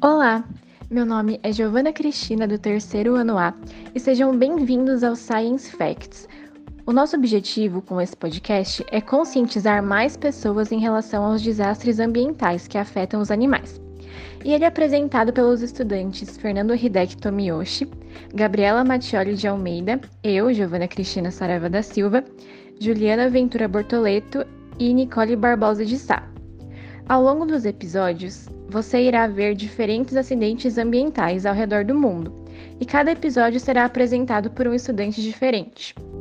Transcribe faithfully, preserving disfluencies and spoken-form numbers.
Olá, meu nome é Giovana Cristina, do terceiro ano A, e sejam bem-vindos ao Science Facts. O nosso objetivo com esse podcast é conscientizar mais pessoas em relação aos desastres ambientais que afetam os animais. E ele é apresentado pelos estudantes Fernando Hideki Tomiyoshi, Gabriela Mattioli de Almeida, eu, Giovana Cristina Saraiva da Silva, Juliana Ventura Bortoleto e Nicole Barbosa de Sá. Ao longo dos episódios, você irá ver diferentes acidentes ambientais ao redor do mundo, e cada episódio será apresentado por um estudante diferente.